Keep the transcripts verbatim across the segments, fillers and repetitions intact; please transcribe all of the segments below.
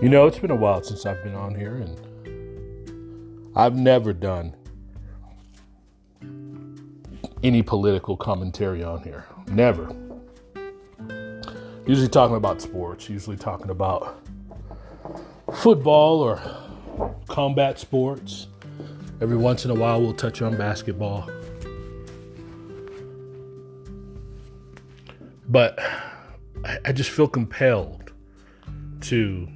You know, it's been a while since I've been on here, and I've never done any political commentary on here. Never. Usually talking about sports, usually talking about football or combat sports. Every once in a while, we'll touch on basketball. But I, I just feel compelled to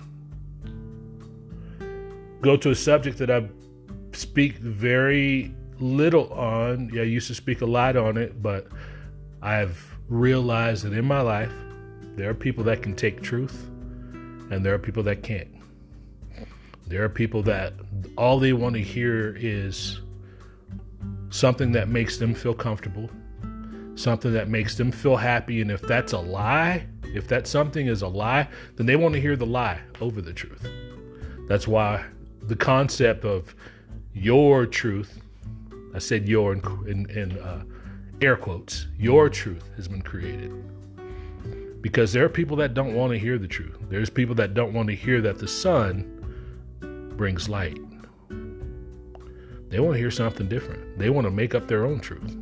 go to a subject that I speak very little on. Yeah, I used to speak a lot on it, but I've realized that in my life, there are people that can take truth, and there are people that can't. There are people that all they want to hear is something that makes them feel comfortable, something that makes them feel happy. And if that's a lie, if that something is a lie, then they want to hear the lie over the truth. That's why the concept of your truth, I said your in, in, in uh, air quotes, your truth has been created. Because there are people that don't want to hear the truth. There's people that don't want to hear that the sun brings light. They want to hear something different. They want to make up their own truth.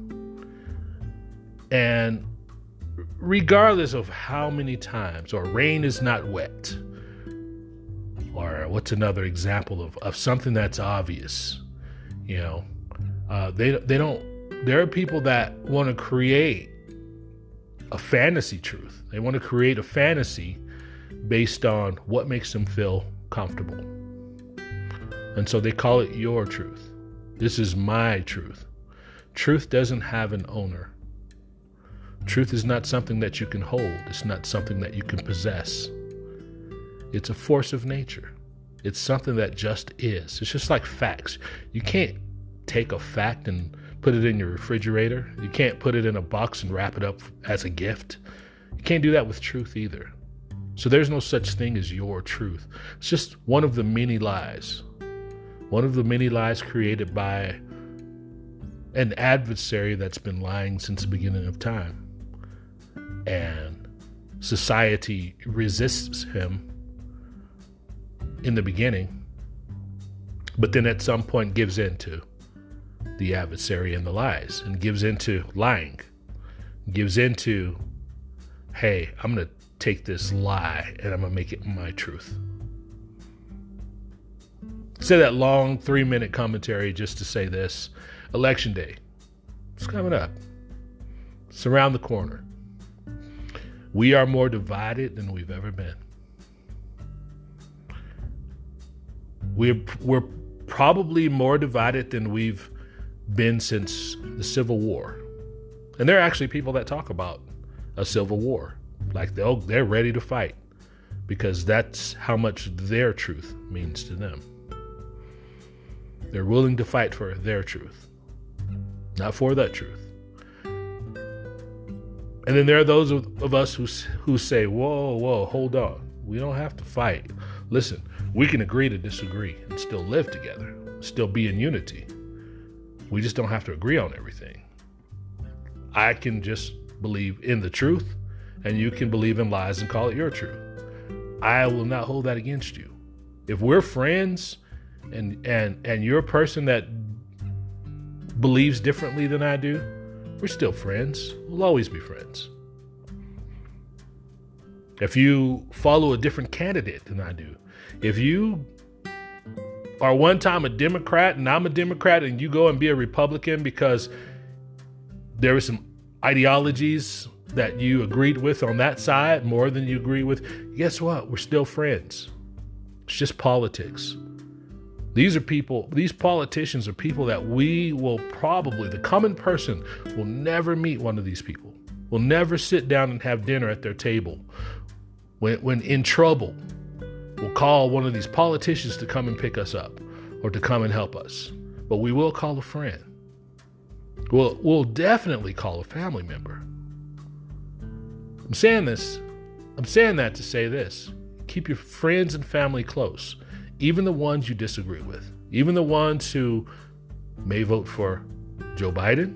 And regardless of how many times, or rain is not wet, or what's another example of, of something that's obvious, you know, uh, they they don't, there are people that want to create a fantasy truth. They want to create a fantasy based on what makes them feel comfortable. And so they call it your truth. This is my truth. Truth doesn't have an owner. Truth is not something that you can hold. It's not something that you can possess. It's a force of nature. It's something that just is. It's just like facts. You can't take a fact and put it in your refrigerator. You can't put it in a box and wrap it up as a gift. You can't do that with truth either. So there's no such thing as your truth. It's just one of the many lies. One of the many lies created by an adversary that's been lying since the beginning of time. And society resists him in the beginning, but then at some point gives in to the adversary and the lies, and gives into lying, gives into, hey, I'm going to take this lie and I'm going to make it my truth. Say that long three minute commentary just to say this. Election day. It's coming up. It's around the corner. We are more divided than we've ever been. We're, we're probably more divided than we've been since the Civil War. And there are actually people that talk about a civil war. Like they'll, they're ready to fight because that's how much their truth means to them. They're willing to fight for their truth, not for that truth. And then there are those of, of us who, who say, whoa, whoa, hold on. We don't have to fight. Listen, we can agree to disagree and still live together, still be in unity. We just don't have to agree on everything. I can just believe in the truth, and you can believe in lies and call it your truth. I will not hold that against you. If we're friends and and and you're a person that believes differently than I do, we're still friends. We'll always be friends. If you follow a different candidate than I do, if you are one time a Democrat and I'm a Democrat and you go and be a Republican because there are some ideologies that you agreed with on that side more than you agree with, guess what? We're still friends. It's just politics. These are people, these politicians are people that we will probably, the common person will never meet one of these people. Will never sit down and have dinner at their table. When, when in trouble, we'll call one of these politicians to come and pick us up or to come and help us. But we will call a friend. We'll, we'll definitely call a family member. I'm saying this, I'm saying that to say this. Keep your friends and family close, even the ones you disagree with, even the ones who may vote for Joe Biden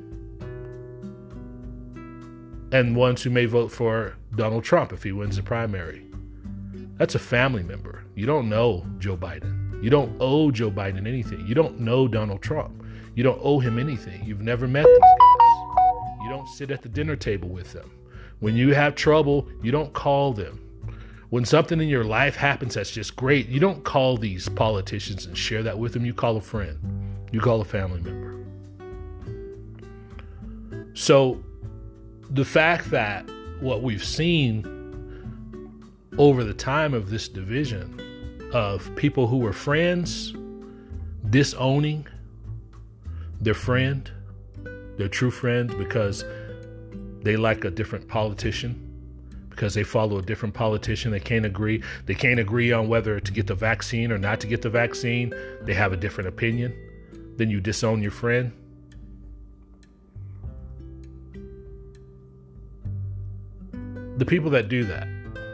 and ones who may vote for Donald Trump if he wins the primary. That's a family member. You don't know Joe Biden. You don't owe Joe Biden anything. You don't know Donald Trump. You don't owe him anything. You've never met these guys. You don't sit at the dinner table with them. When you have trouble, you don't call them. When something in your life happens that's just great, you don't call these politicians and share that with them. You call a friend. You call a family member. So the fact that what we've seen over the time of this division of people who were friends disowning their friend, their true friend, because they like a different politician, because they follow a different politician. They can't agree. They can't agree on whether to get the vaccine or not to get the vaccine. They have a different opinion. Then you disown your friend. The people that do that,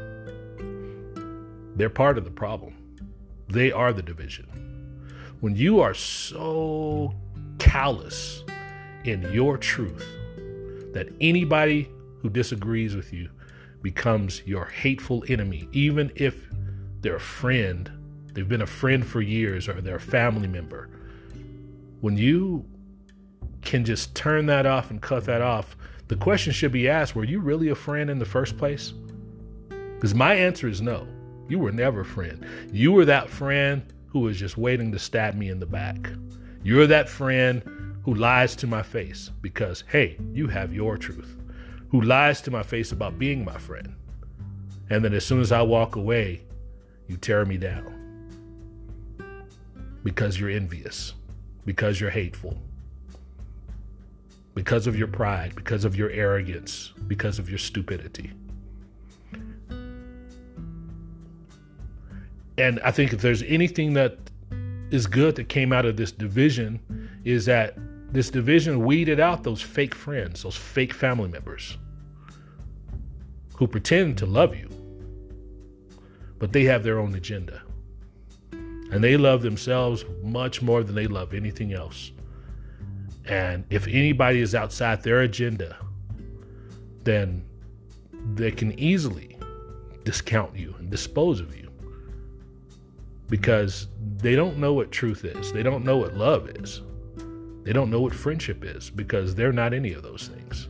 they're part of the problem. They are the division. When you are so callous in your truth that anybody who disagrees with you becomes your hateful enemy, even if they're a friend, they've been a friend for years, or they're a family member. When you can just turn that off and cut that off, the question should be asked, were you really a friend in the first place? Because my answer is no. You were never a friend. You were that friend who was just waiting to stab me in the back. You're that friend who lies to my face because, hey, you have your truth. Who lies to my face about being my friend. And then as soon as I walk away, you tear me down. Because you're envious. Because you're hateful. Because of your pride. Because of your arrogance. Because of your stupidity. And I think if there's anything that is good that came out of this division, is that this division weeded out those fake friends, those fake family members who pretend to love you, but they have their own agenda. And they love themselves much more than they love anything else. And if anybody is outside their agenda, then they can easily discount you and dispose of you. Because they don't know what truth is. They don't know what love is. They don't know what friendship is, because they're not any of those things.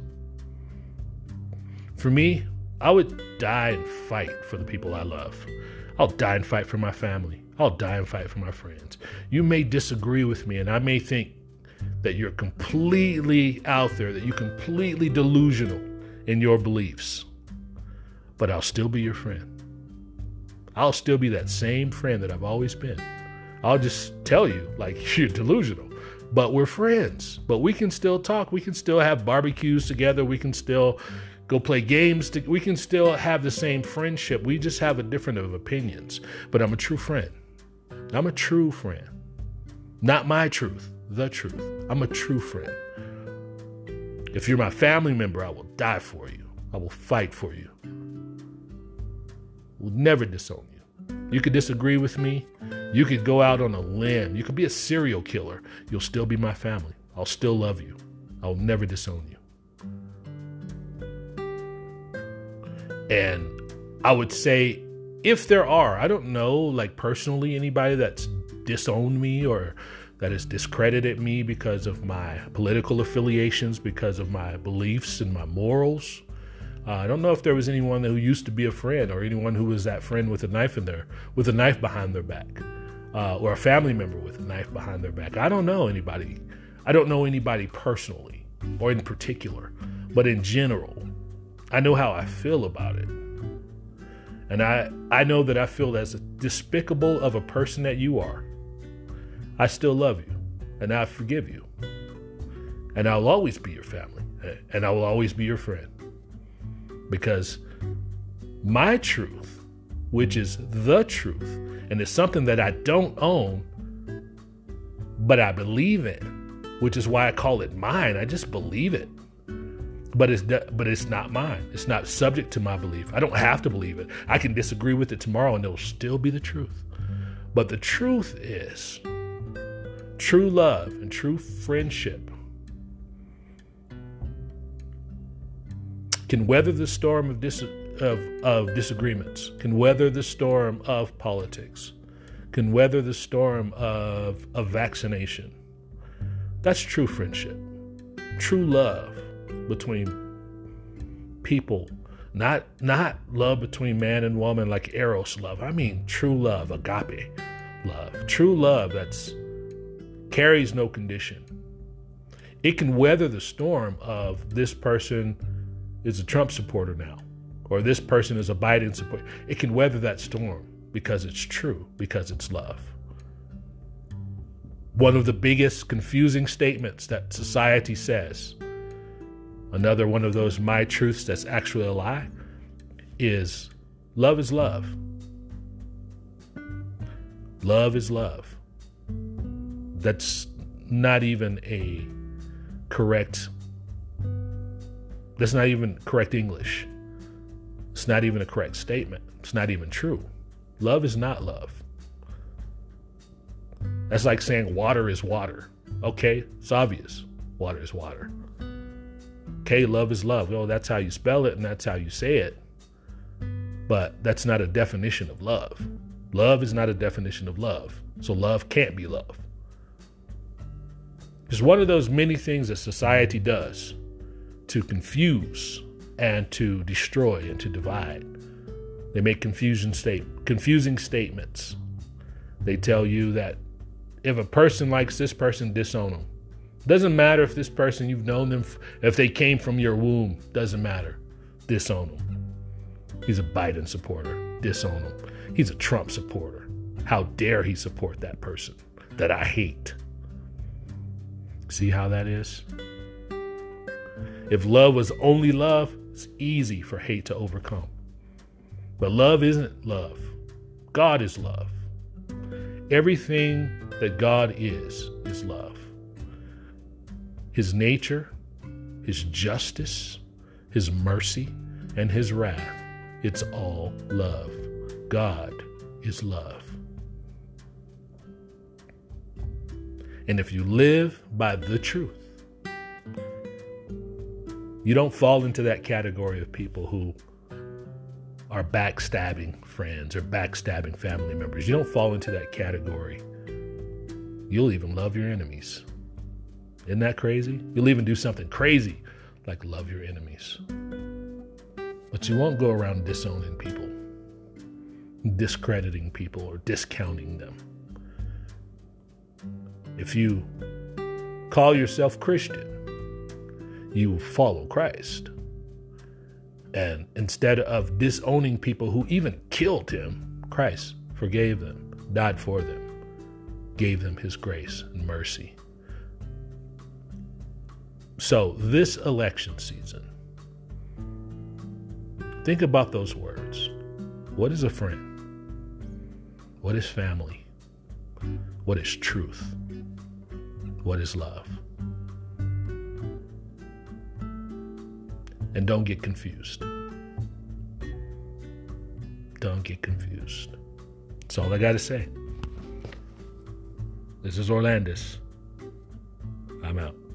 For me, I would die and fight for the people I love. I'll die and fight for my family. I'll die and fight for my friends. You may disagree with me, and I may think that you're completely out there, that you're completely delusional in your beliefs, but I'll still be your friend. I'll still be that same friend that I've always been. I'll just tell you, like, you're delusional, but we're friends. But we can still talk. We can still have barbecues together. We can still go play games. To, we can still have the same friendship. We just have a different of opinions. But I'm a true friend. I'm a true friend. Not my truth, the truth. I'm a true friend. If you're my family member, I will die for you. I will fight for you. Will never disown you. You could disagree with me. You could go out on a limb. You could be a serial killer. You'll still be my family. I'll still love you. I'll never disown you. And I would say, if there are, I don't know, like personally, anybody that's disowned me or that has discredited me because of my political affiliations, because of my beliefs and my morals. Uh, I don't know if there was anyone who used to be a friend, or anyone who was that friend with a knife in their, with a knife behind their back, uh, or a family member with a knife behind their back. I don't know anybody. I don't know anybody personally or in particular, but in general, I know how I feel about it. And I, I know that I feel as despicable of a person that you are, I still love you, and I forgive you. And I'll always be your family, and I will always be your friend. Because my truth, which is the truth, and it's something that I don't own, but I believe in, which is why I call it mine. I just believe it. But it's but it's not mine. It's not subject to my belief. I don't have to believe it. I can disagree with it tomorrow and it'll still be the truth. But the truth is, true love and true friendship can weather the storm of dis of, of disagreements, can weather the storm of politics, can weather the storm of, of vaccination. That's true friendship, true love between people, not not love between man and woman like eros love. I mean true love, agape love, true love that's carries no condition. It can weather the storm of this person is a Trump supporter now, or this person is a Biden supporter. It can weather that storm because it's true, because it's love. One of the biggest confusing statements that society says, another one of those my truths that's actually a lie, is love is love. Love is love. That's not even a correct, that's not even correct English. It's not even a correct statement. It's not even true. Love is not love. That's like saying water is water. Okay, it's obvious. Water is water. Okay, love is love. Well, that's how you spell it and that's how you say it. But that's not a definition of love. Love is not a definition of love. So love can't be love. It's one of those many things that society does to confuse and to destroy and to divide. They make confusion state, confusing statements. They tell you that if a person likes this person, disown them. Doesn't matter if this person, you've known them, if they came from your womb, doesn't matter. Disown them. He's a Biden supporter. Disown him. He's a Trump supporter. How dare he support that person that I hate? See how that is? If love was only love, it's easy for hate to overcome. But love isn't love. God is love. Everything that God is, is love. His nature, his justice, his mercy, and his wrath, it's all love. God is love. And if you live by the truth, you don't fall into that category of people who are backstabbing friends or backstabbing family members. You don't fall into that category. You'll even love your enemies. Isn't that crazy? You'll even do something crazy like love your enemies. But you won't go around disowning people, discrediting people, or discounting them. If you call yourself Christian, you follow Christ. And instead of disowning people who even killed him, Christ forgave them, died for them, gave them his grace and mercy. So this election season, think about those words. What is a friend? What is family? What is truth? What is love? And don't get confused. Don't get confused. That's all I got to say. This is Orlandis. I'm out.